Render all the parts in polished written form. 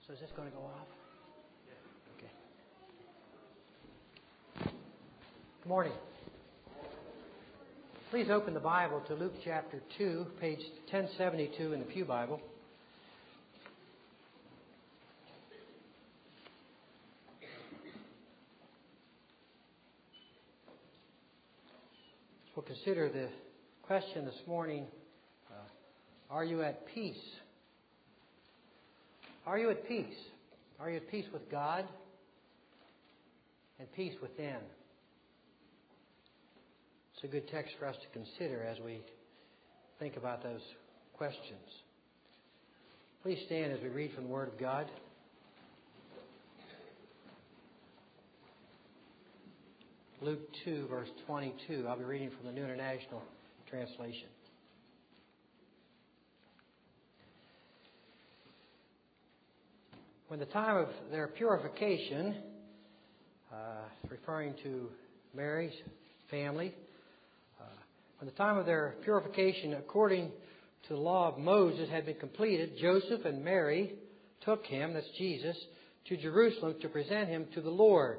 So is this going to go off? Okay. Good morning. Please open the Bible to Luke chapter 2, page 1072 in the Pew Bible. We'll consider the question this morning, are you at peace? Are you at peace? Are you at peace with God and peace within? It's a good text for us to consider as we think about those questions. Please stand as we read from the Word of God. Luke 2, verse 22. I'll be reading from the New International Translation. When the time of their purification, referring to Mary's family, when the time of their purification according to the law of Moses had been completed, Joseph and Mary took him, that's Jesus, to Jerusalem to present him to the Lord.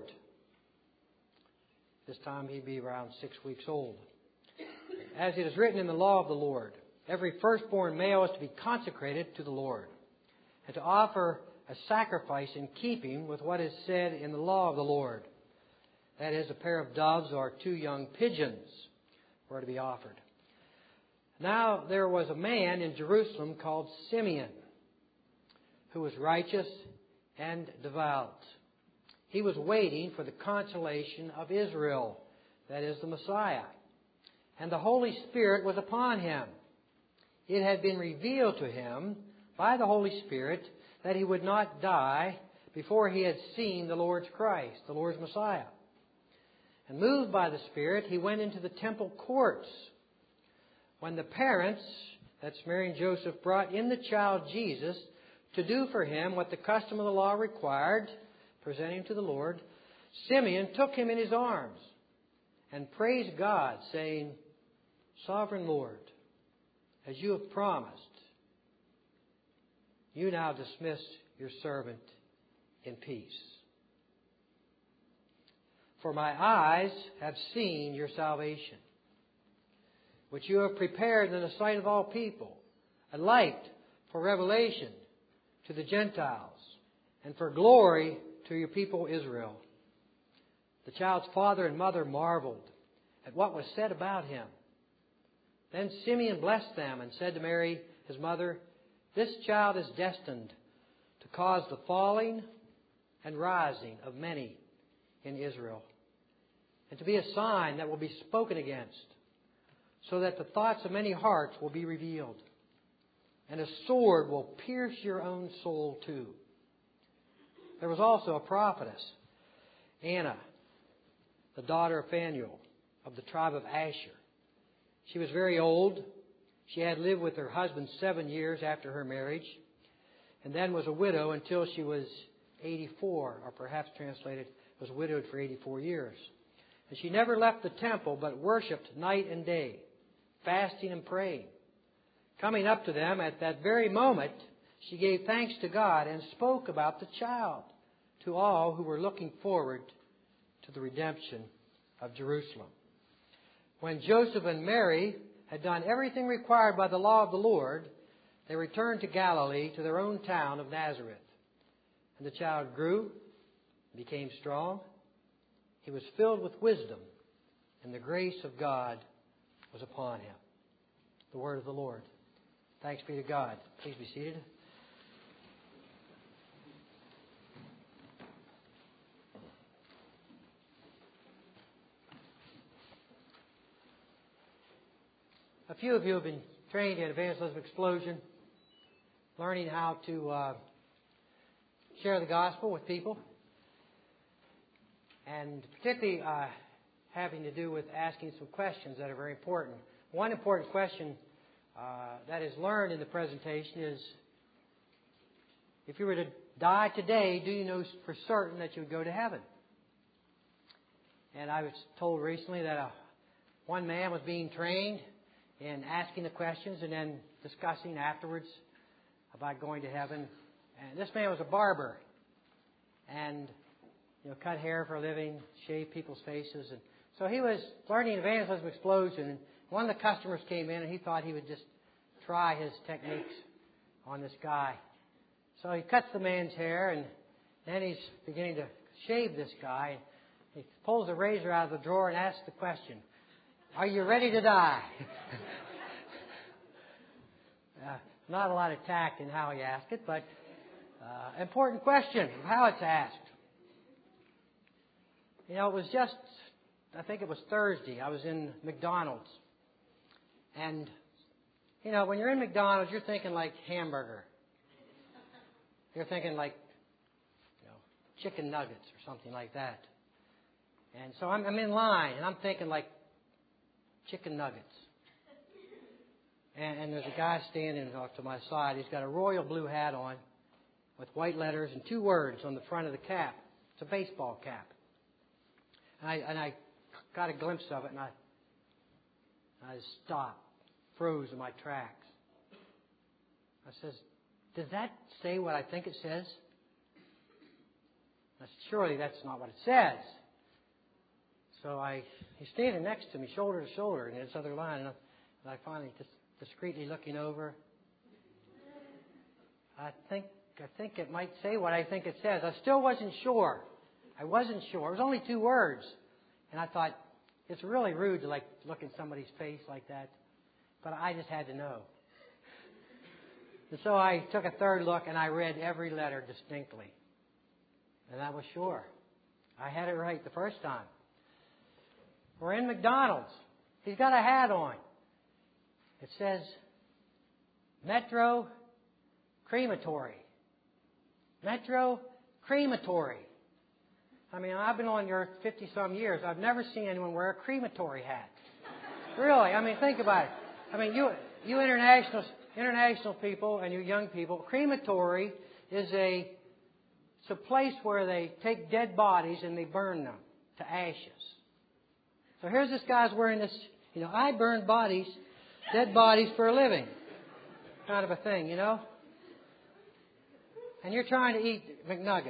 This time he'd be around 6 weeks old. As it is written in the law of the Lord, every firstborn male is to be consecrated to the Lord, and to offer a sacrifice in keeping with what is said in the law of the Lord. That is, a pair of doves or 2 young pigeons were to be offered. Now there was a man in Jerusalem called Simeon, who was righteous and devout. He was waiting for the consolation of Israel, that is, the Messiah. And the Holy Spirit was upon him. It had been revealed to him by the Holy Spirit that he would not die before he had seen the Lord's Christ, the Lord's Messiah. And moved by the Spirit, he went into the temple courts. When the parents, that's Mary and Joseph, brought in the child Jesus to do for him what the custom of the law required, presenting him to the Lord, Simeon took him in his arms and praised God, saying, Sovereign Lord, as you have promised, you now dismiss your servant in peace. For my eyes have seen your salvation, which you have prepared in the sight of all people, a light for revelation to the Gentiles, and for glory to your people Israel. The child's father and mother marveled at what was said about him. Then Simeon blessed them and said to Mary, his mother, This child is destined to cause the falling and rising of many in Israel, and to be a sign that will be spoken against, so that the thoughts of many hearts will be revealed, and a sword will pierce your own soul too. There was also a prophetess, Anna, the daughter of Phanuel, of the tribe of Asher. She was very old. She had lived with her husband 7 years after her marriage, and then was a widow until she was 84, or perhaps translated, was widowed for 84 years. And she never left the temple, but worshipped night and day, fasting and praying. Coming up to them at that very moment, she gave thanks to God and spoke about the child to all who were looking forward to the redemption of Jerusalem. When Joseph and Mary had done everything required by the law of the Lord, they returned to Galilee, to their own town of Nazareth. And the child grew, became strong. He was filled with wisdom, and the grace of God was upon him. The word of the Lord. Thanks be to God. Please be seated. A few of you have been trained in evangelism explosion, learning how to share the gospel with people, and particularly having to do with asking some questions that are very important. One important question that is learned in the presentation is, if you were to die today, do you know for certain that you would go to heaven? And I was told recently that one man was being trained in asking the questions and then discussing afterwards about going to heaven And this man was a barber. And, cut hair for a living, shave people's faces. And so he was learning evangelism explosion. And one of the customers came in and he thought he would just try his techniques on this guy. So he cuts the man's hair and then he's beginning to shave this guy. He pulls a razor out of the drawer and asks the question, "Are you ready to die?" Not a lot of tact in how he asked it, but important question of how it's asked. It was just, I think it was Thursday. I was in McDonald's. And, when you're in McDonald's, you're thinking like hamburger. You're thinking like, chicken nuggets or something like that. And so I'm in line, and I'm thinking like chicken nuggets. And there's a guy standing off to my side. He's got a royal blue hat on with white letters and 2 words on the front of the cap. It's a baseball cap. And I got a glimpse of it, and I stopped, froze in my tracks. I says, "Does that say what I think it says?" I said, "Surely that's not what it says." So he's standing next to me, shoulder to shoulder, in this other line, and I finally just discreetly looking over. I think it might say what I think it says. I still wasn't sure. I wasn't sure. It was only 2 words. And I thought, it's really rude to look in somebody's face like that. But I just had to know. And so I took a third look and I read every letter distinctly. And I was sure. I had it right the first time. We're in McDonald's. He's got a hat on. It says, Metro Crematory. Metro Crematory. I mean, I've been on the earth 50-some years. I've never seen anyone wear a crematory hat. Really, think about it. You international people and you young people, crematory is it's a place where they take dead bodies and they burn them to ashes. So here's this guy's wearing this, I burn bodies, dead bodies for a living, kind of a thing, And you're trying to eat McNuggets.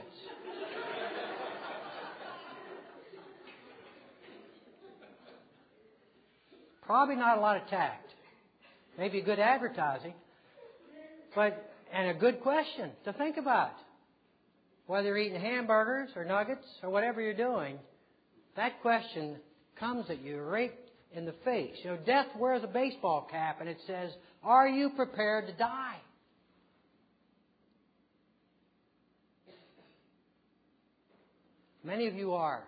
Probably not a lot of tact. Maybe good advertising. And a good question to think about. Whether you're eating hamburgers or nuggets or whatever you're doing, that question comes at you right in the face. Death wears a baseball cap and it says, "Are you prepared to die?" Many of you are.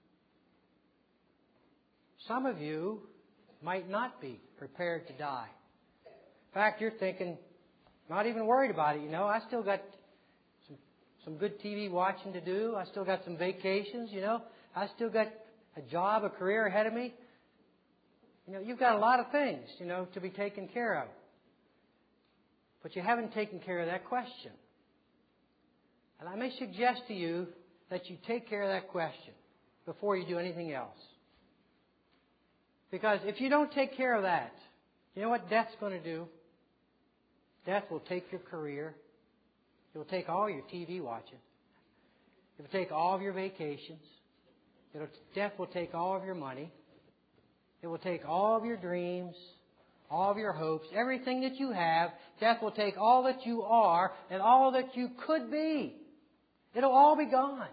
Some of you might not be prepared to die. In fact, you're thinking, not even worried about it. I still got some good TV watching to do. I still got some vacations, I still got a job, a career ahead of me. You've got a lot of things, to be taken care of. But you haven't taken care of that question. And I may suggest to you that you take care of that question before you do anything else. Because if you don't take care of that, you know what death's going to do? Death will take your career. It will take all your TV watching. It will take all of your vacations. Death will take all of your money. It will take all of your dreams, all of your hopes, everything that you have. Death will take all that you are and all that you could be. It'll all be gone.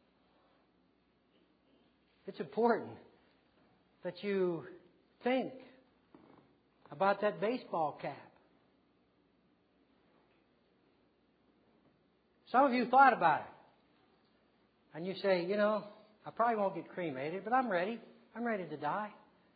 It's important that you think about that baseball cap. Some of you thought about it. And you say, I probably won't get cremated, but I'm ready. I'm ready to die.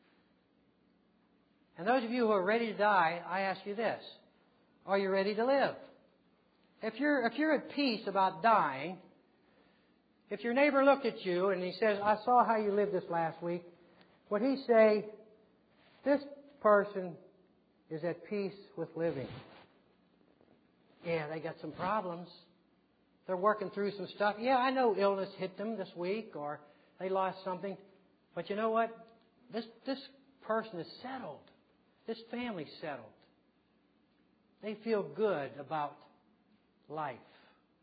And those of you who are ready to die, I ask you this. Are you ready to live? If you're at peace about dying, if your neighbor looked at you and he says, "I saw how you lived this last week," would he say, "This person is at peace with living"? Yeah, they got some problems. They're working through some stuff. Yeah, I know illness hit them this week or they lost something. But you know what? This person is settled. This family's settled. They feel good about life.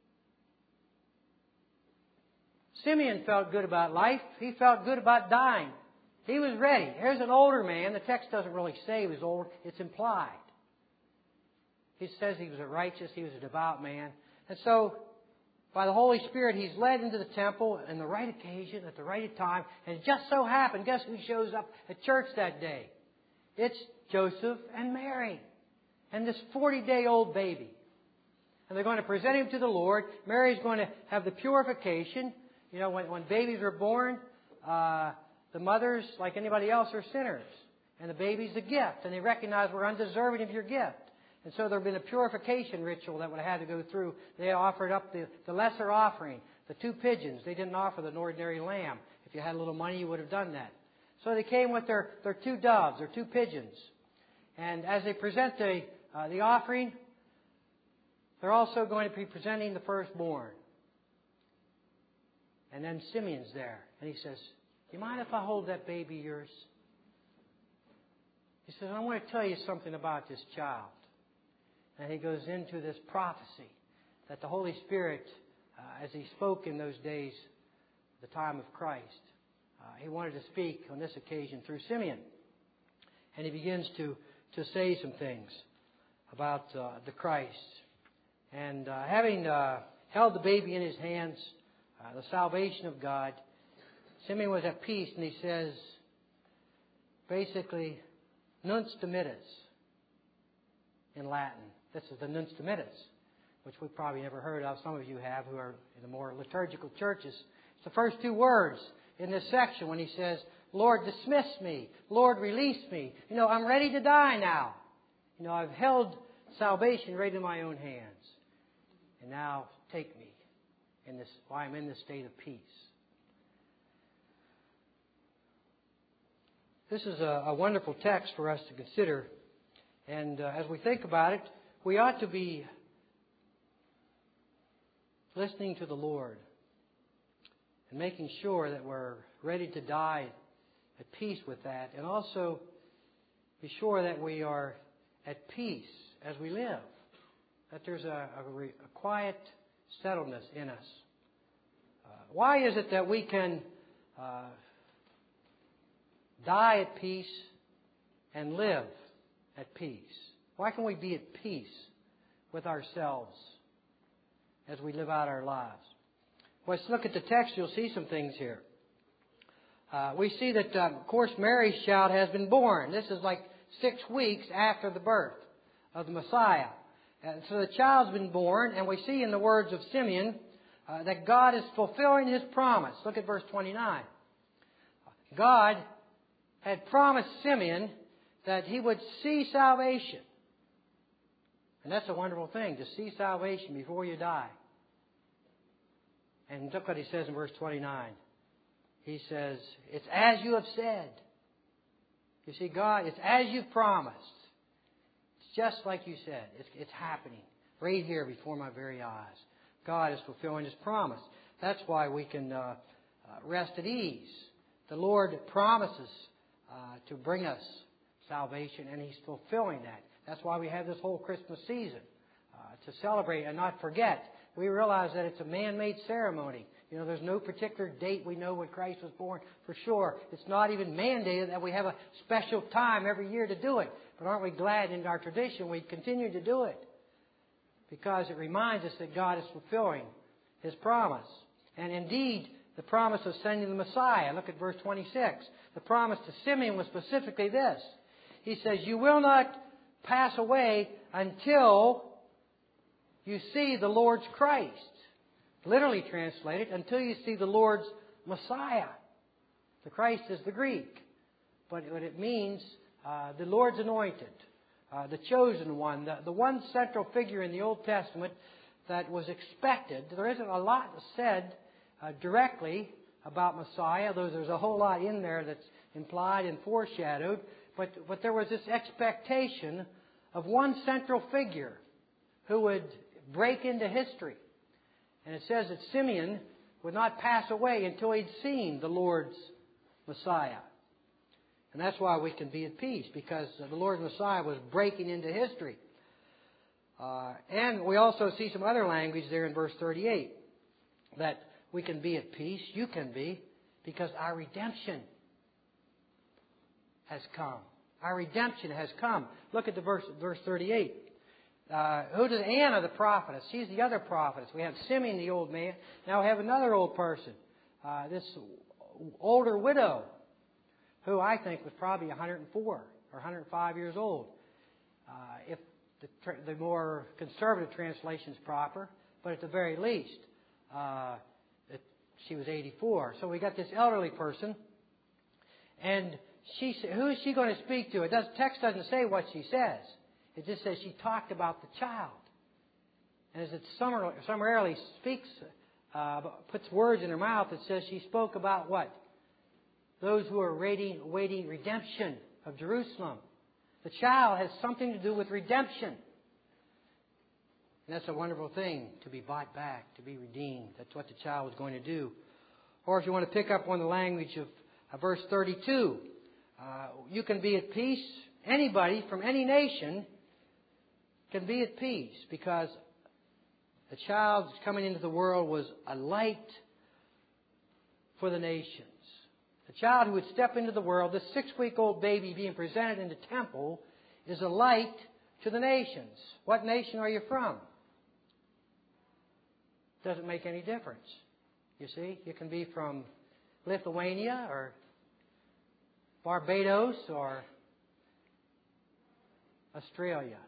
Simeon felt good about life. He felt good about dying. He was ready. Here's an older man. The text doesn't really say he was old. It's implied. It says he was a righteous, he was a devout man. And so, by the Holy Spirit, he's led into the temple in the right occasion, at the right time. And it just so happened, guess who shows up at church that day? It's Joseph and Mary. And this 40-day-old baby. And they're going to present him to the Lord. Mary's going to have the purification. You know, when babies are born, the mothers, like anybody else, are sinners. And the baby's a gift. And they recognize we're undeserving of your gift. And so there had been a purification ritual that would have had to go through. They offered up the lesser offering, the 2 pigeons. They didn't offer the ordinary lamb. If you had a little money, you would have done that. So they came with their 2 doves, their 2 pigeons. And as they present the offering, they're also going to be presenting the firstborn. And then Simeon's there. And he says, "Do you mind if I hold that baby yours?" He says, "I want to tell you something about this child." And he goes into this prophecy that the Holy Spirit, as he spoke in those days, the time of Christ, he wanted to speak on this occasion through Simeon. And he begins to say some things about the Christ. And having held the baby in his hands, the salvation of God, Simeon was at peace, and he says, basically, Nunc Dimittis in Latin. This is the Nunc Dimittis, which we've probably never heard of. Some of you have who are in the more liturgical churches. It's the first 2 words in this section when he says, "Lord, dismiss me. Lord, release me. You know, I'm ready to die now. You know, I've held salvation right in my own hands. And now take me while I'm in this state of peace." This is a wonderful text for us to consider. And as we think about it, we ought to be listening to the Lord and making sure that we're ready to die at peace with that. And also be sure that we are at peace as we live. That there's a quiet settledness in us. Why is it that we can die at peace and live at peace? Why can we be at peace with ourselves as we live out our lives? Well, let's look at the text. You'll see some things here. We see that, of course, Mary's child has been born. This is like 6 weeks after the birth of the Messiah. And so the child's been born, and we see in the words of Simeon that God is fulfilling His promise. Look at verse 29. God had promised Simeon that he would see salvation. And that's a wonderful thing, to see salvation before you die. And look what he says in verse 29. He says, "It's as you have said." You see, God, it's as you've promised. It's just like you said. It's happening right here before my very eyes. God is fulfilling His promise. That's why we can rest at ease. The Lord promises to bring us salvation, and He's fulfilling that. That's why we have this whole Christmas season, to celebrate and not forget. We realize that it's a man-made ceremony. You know, there's no particular date we know when Christ was born for sure. It's not even mandated that we have a special time every year to do it. But aren't we glad in our tradition we continue to do it? Because it reminds us that God is fulfilling His promise. And indeed, the promise of sending the Messiah. Look at verse 26. The promise to Simeon was specifically this. He says, "You will not pass away until you see the Lord's Christ." Literally translated, until you see the Lord's Messiah. The Christ is the Greek. But what it means, the Lord's anointed, the chosen one, the one central figure in the Old Testament that was expected. There isn't a lot said directly about Messiah, though there's a whole lot in there that's implied and foreshadowed. But there was this expectation of one central figure who would break into history. And it says that Simeon would not pass away until he'd seen the Lord's Messiah. And that's why we can be at peace, because the Lord's Messiah was breaking into history. And we also see some other language there in verse 38, that we can be at peace. You can be, because our redemption has come. Our redemption has come. Look at the verse 38. Who does Anna the prophetess? She's the other prophetess. We have Simeon the old man. Now we have another old person. This older widow, who I think was probably 104 or 105 years old. If the more conservative translation is proper, but at the very least, she was 84. So we got this elderly person, and who is she going to speak to? Text doesn't say what she says. It just says she talked about the child. And as it summarily speaks, puts words in her mouth, it says she spoke about what? Those who are awaiting redemption of Jerusalem. The child has something to do with redemption. And that's a wonderful thing, to be bought back, to be redeemed. That's what the child was going to do. Or if you want to pick up on the language of verse 32, you can be at peace. Anybody from any nation can be at peace, because the child coming into the world was a light for the nations. The child who would step into the world, this 6-week-old baby being presented in the temple, is a light to the nations. What nation are you from? Doesn't make any difference. You see, you can be from Lithuania or Barbados or Australia.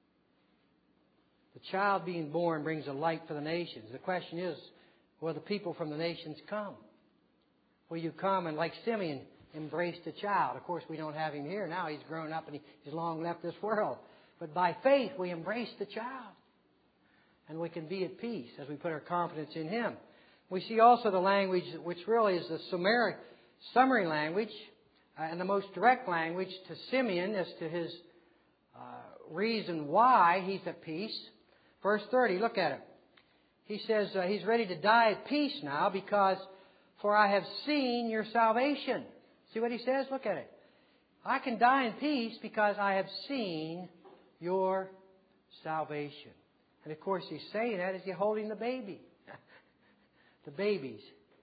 The child being born brings a light for the nations. The question is, will the people from the nations come? Will you come and, like Simeon, embrace the child? Of course, we don't have him here now. He's grown up and he's long left this world. But by faith, we embrace the child. And we can be at peace as we put our confidence in him. We see also the language, which really is the summary language and the most direct language to Simeon as to his reason why he's at peace. Verse 30, look at it. He says he's ready to die at peace now because, for I have seen your salvation. See what he says? Look at it. I can die in peace because I have seen your salvation. And of course, he's saying that as he's holding the baby. The baby's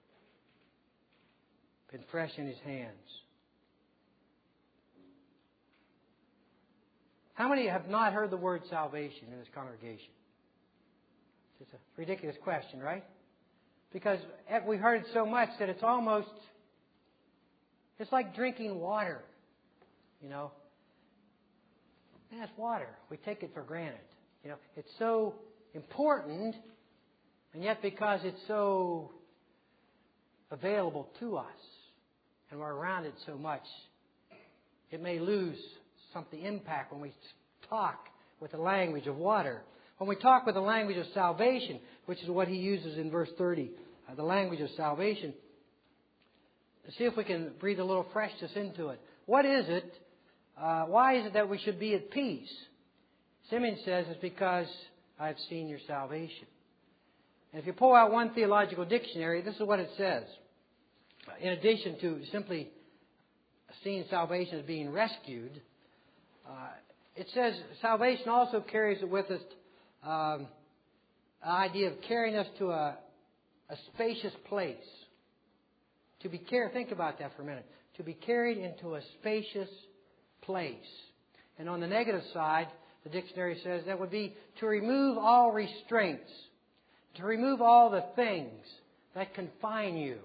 been fresh in his hands. How many have not heard the word salvation in this congregation? It's a ridiculous question, right? Because we heard it so much that it's like drinking water. You know? And that's water. We take it for granted. You know, it's so important, and yet because it's so available to us, and we're around it so much, it may lose some of the impact when we talk with the language of water. When we talk with the language of salvation, which is what he uses in verse 30, the language of salvation, see if we can breathe a little freshness into it. What is it? Why is it that we should be at peace? Simeon says it's because I have seen your salvation. And if you pull out one theological dictionary, this is what it says. In addition to simply seeing salvation as being rescued, it says salvation also carries with us an idea of carrying us to a spacious place. To be carried, think about that for a minute. To be carried into a spacious place. And on the negative side, the dictionary says that would be to remove all restraints, to remove all the things that confine you.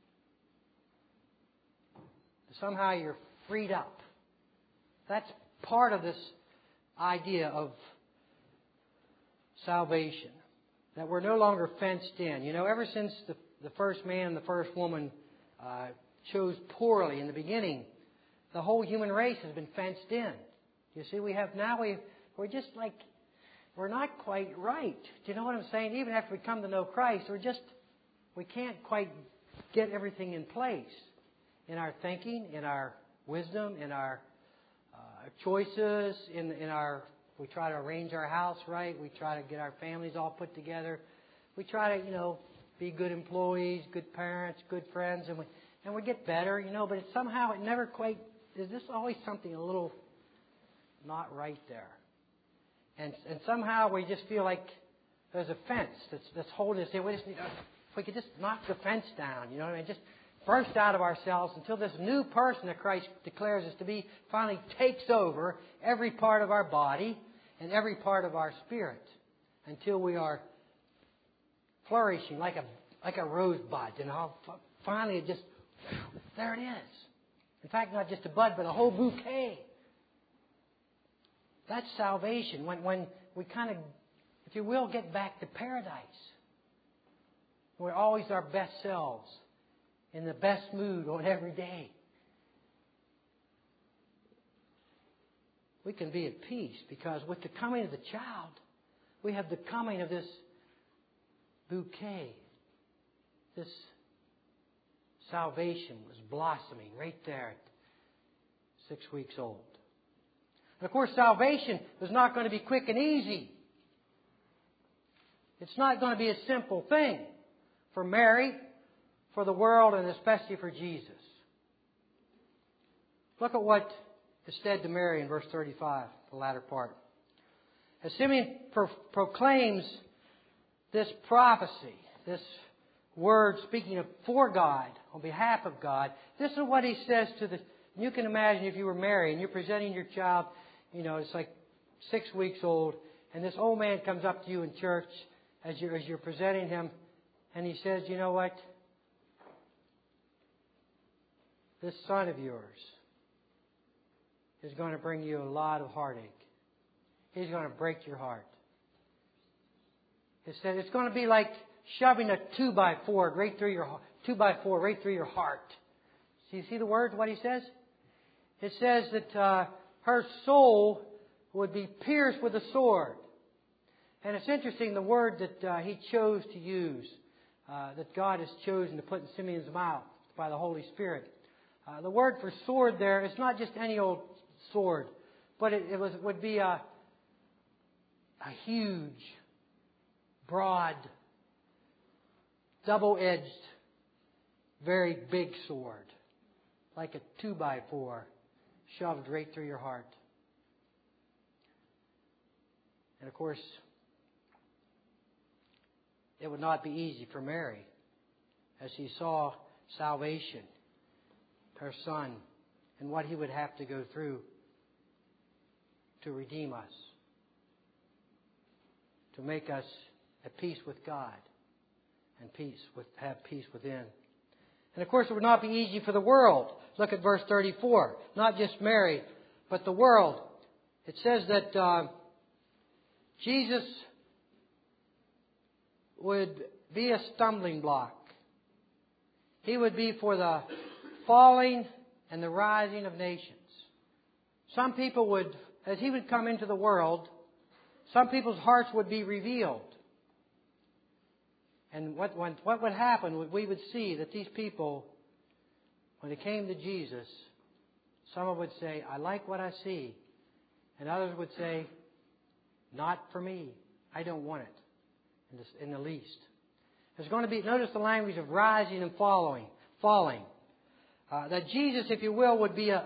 Somehow you're freed up. That's part of this idea of salvation, that we're no longer fenced in. You know, ever since the first man and the first woman chose poorly in the beginning, the whole human race has been fenced in. You see, we're just like, we're not quite right. Do you know what I'm saying? Even after we come to know Christ, we can't quite get everything in place in our thinking, in our wisdom, in our choices, we try to arrange our house right. We try to get our families all put together. We try to, be good employees, good parents, good friends, and we get better, but somehow it never quite, there's just always something a little not right there. And somehow we just feel like there's a fence that's holding us in. We just need to we could just knock the fence down, you know what I mean? Just burst out of ourselves until this new person that Christ declares us to be finally takes over every part of our body and every part of our spirit until we are flourishing like a rosebud, you know. Finally, it just, there it is. In fact, not just a bud, but a whole bouquet. That's salvation. When we kind of, if you will, get back to paradise. We're always our best selves, in the best mood on every day. We can be at peace because with the coming of the child, we have the coming of this bouquet. This salvation was blossoming right there at 6 weeks old. And of course, salvation is not going to be quick and easy. It's not going to be a simple thing for Mary, for the world, and especially for Jesus. Look at what is said to Mary in verse 35, the latter part. As Simeon proclaims this prophecy, this word speaking for God, on behalf of God, this is what he says to the... You can imagine if you were Mary and you're presenting your child, you know, it's like 6 weeks old, and this old man comes up to you in church as you're presenting him, and he says, you know what? This son of yours is going to bring you a lot of heartache. He's going to break your heart. He said it's going to be like shoving a 2x4 right through your 2x4 right through your heart. So you see the words? What he says? It says that her soul would be pierced with a sword. And it's interesting the word that he chose to use, that God has chosen to put in Simeon's mouth by the Holy Spirit. The word for sword there is not just any old sword, but it would be a huge, broad, double-edged, very big sword, like a 2x4 shoved right through your heart. And of course, it would not be easy for Mary as she saw salvation, her son, and what he would have to go through to redeem us, to make us at peace with God and have peace within. And of course, it would not be easy for the world. Look at verse 34. Not just Mary, but the world. It says that Jesus would be a stumbling block. He would be for the falling and the rising of nations. Some people would, as he would come into the world, some people's hearts would be revealed. And what would happen, we would see that these people, when they came to Jesus, some would say, I like what I see. And others would say, not for me. I don't want it in the least. There's going to be, notice the language of rising and falling. That Jesus, if you will, would be a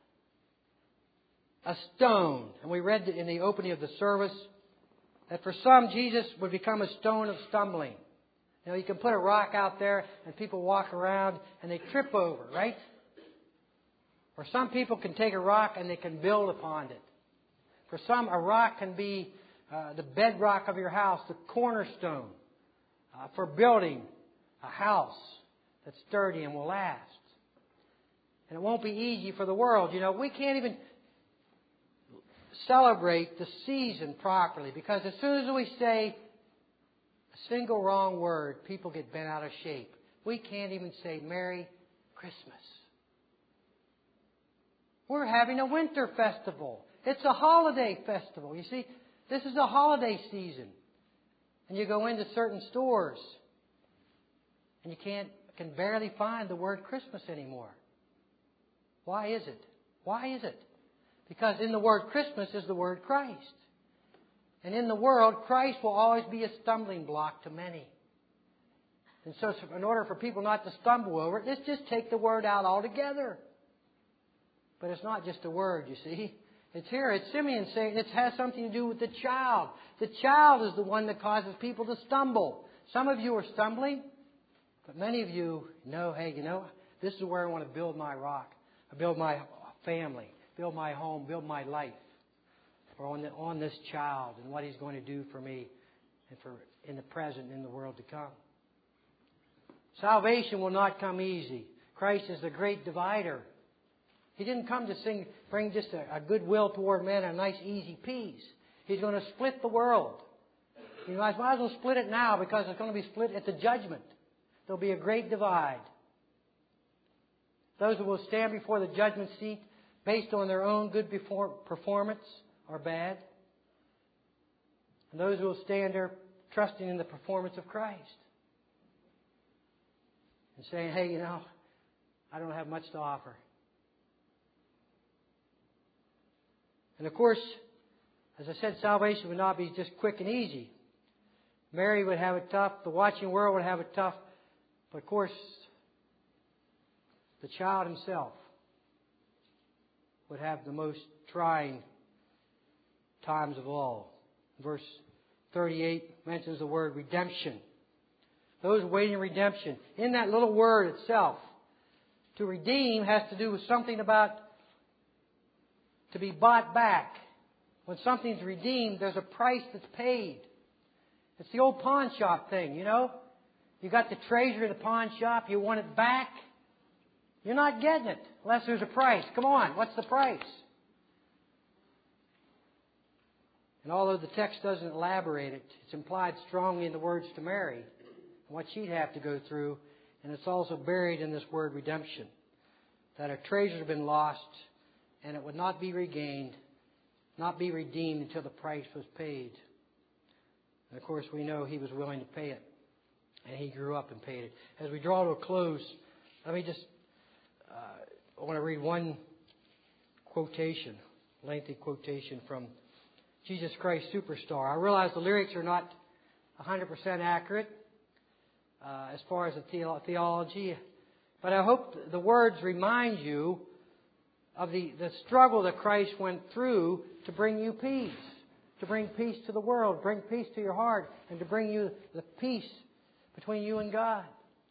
stone. And we read in the opening of the service that for some, Jesus would become a stone of stumbling. You know, you can put a rock out there and people walk around and they trip over, right? Or some people can take a rock and they can build upon it. For some, a rock can be the bedrock of your house, the cornerstone for building a house that's sturdy and will last. And it won't be easy for the world. You know, we can't even celebrate the season properly because as soon as we say a single wrong word, people get bent out of shape. We can't even say Merry Christmas. We're having a winter festival. It's a holiday festival. You see, this is a holiday season. And you go into certain stores and you can barely find the word Christmas anymore. Why is it? Why is it? Because in the word Christmas is the word Christ. And in the world, Christ will always be a stumbling block to many. And so in order for people not to stumble over it, let's just take the word out altogether. But it's not just a word, you see. It's here. It's Simeon saying it has something to do with the child. The child is the one that causes people to stumble. Some of you are stumbling. But many of you know, hey, this is where I want to build my rock. I build my family, build my home, build my life. Or on this child and what He's going to do for me and for in the present and in the world to come. Salvation will not come easy. Christ is the great divider. He didn't come to bring just a goodwill toward men, a nice easy peace. He's going to split the world. You might as well split it now because it's going to be split at the judgment. There'll be a great divide. Those who will stand before the judgment seat based on their own good performance are bad. And those who will stand there trusting in the performance of Christ. And saying, hey, I don't have much to offer. And of course, as I said, salvation would not be just quick and easy. Mary would have it tough. The watching world would have it tough. But of course, the child himself would have the most trying times of all. Verse 38 mentions the word redemption. Those waiting redemption. In that little word itself, to redeem has to do with something about to be bought back. When something's redeemed, there's a price that's paid. It's the old pawn shop thing, You got the treasure at the pawn shop, you want it back. You're not getting it unless there's a price. Come on, what's the price? And although the text doesn't elaborate it, it's implied strongly in the words to Mary and what she'd have to go through. And it's also buried in this word redemption. That her treasure had been lost and it would not be regained, not be redeemed until the price was paid. And of course we know He was willing to pay it. And He grew up and paid it. As we draw to a close, let me just, I want to read one quotation, lengthy quotation from Jesus Christ Superstar. I realize the lyrics are not 100% accurate as far as the theology, but I hope the words remind you of the struggle that Christ went through to bring you peace, to bring peace to the world, bring peace to your heart, and to bring you the peace between you and God.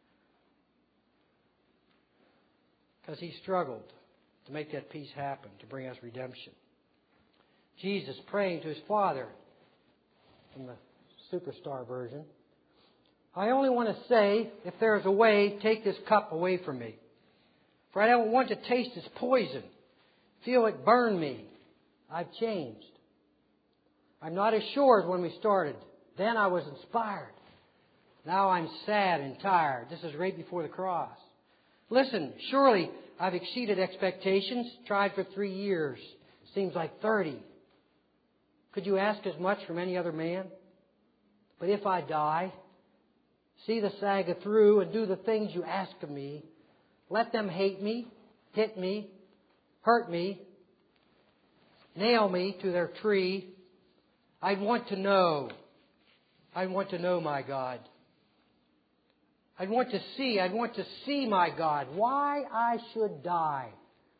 Because He struggled to make that peace happen, to bring us redemption. Jesus praying to His Father, from the Superstar version, I only want to say, if there is a way, take this cup away from me. For I don't want to taste its poison, feel it burn me. I've changed. I'm not as sure as when we started. Then I was inspired. Now I'm sad and tired. This is right before the cross. Listen, surely I've exceeded expectations, tried for 3 years. Seems like 30. Could you ask as much from any other man? But if I die, see the saga through and do the things you ask of me, let them hate me, hit me, hurt me, nail me to their tree. I want to know, my God. I'd want to see my God, why I should die.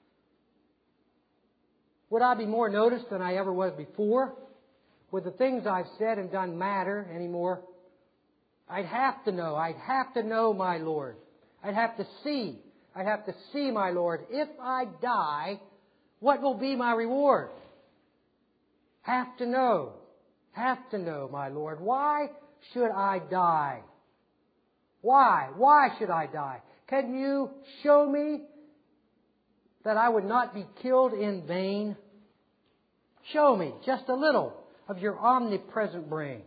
Would I be more noticed than I ever was before? Would the things I've said and done matter anymore? I'd have to know my Lord. I'd have to see my Lord. If I die, what will be my reward? Have to know, my Lord. Why should I die? Why? Why should I die? Can you show me that I would not be killed in vain? Show me just a little of your omnipresent brain.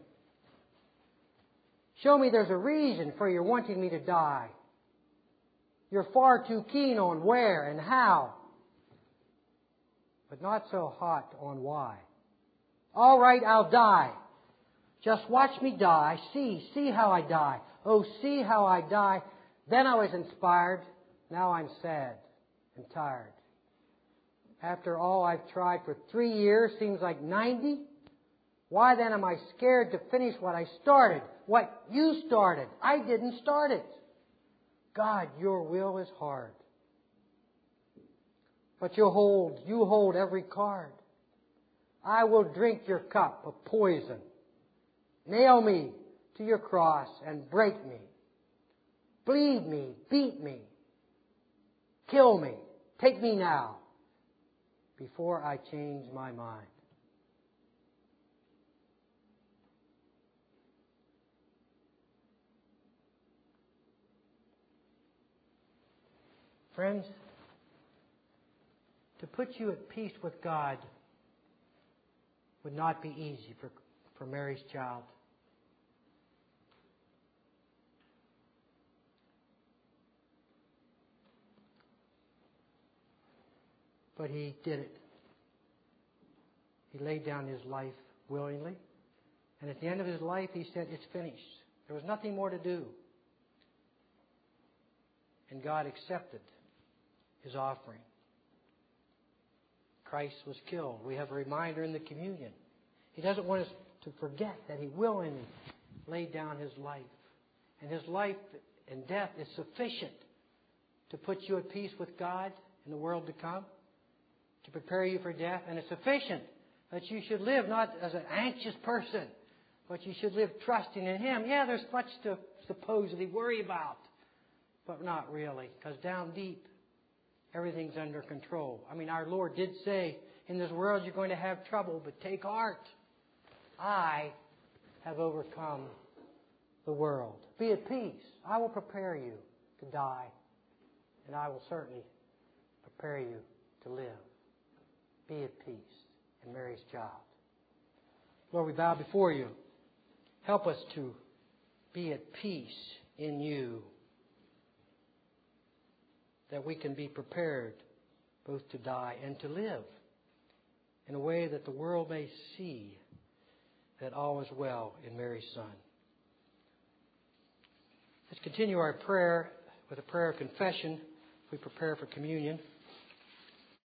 Show me there's a reason for your wanting me to die. You're far too keen on where and how, but not so hot on why. All right, I'll die. Just watch me die. See how I die. Oh, see how I die. Then I was inspired. Now I'm sad and tired. After all I've tried for 3 years, seems like 90. Why then am I scared to finish what I started? What you started. I didn't start it. God, your will is hard. But you hold every card. I will drink your cup of poison. Nail me to your cross and break me. bleed me, beat me, kill me, take me now, before I change my mind. Friends, to put you at peace with God would not be easy for Mary's child. But he did it. He laid down his life willingly. And at the end of his life, he said, it's finished. There was nothing more to do. And God accepted his offering. Christ was killed. We have a reminder in the communion. He doesn't want us to forget that he willingly laid down his life. And his life and death is sufficient to put you at peace with God in the world to come, to prepare you for death. And it's sufficient that you should live not as an anxious person, but you should live trusting in him. Yeah, there's much to supposedly worry about, but not really, because down deep, everything's under control. I mean, our Lord did say, in this world you're going to have trouble, but take heart. I have overcome the world. Be at peace. I will prepare you to die, and I will certainly prepare you to live. Be at peace. And Mary's child. Lord, we bow before you. Help us to be at peace in you, that we can be prepared both to die and to live in a way that the world may see that all is well in Mary's Son. Let's continue our prayer with a prayer of confession as we prepare for communion.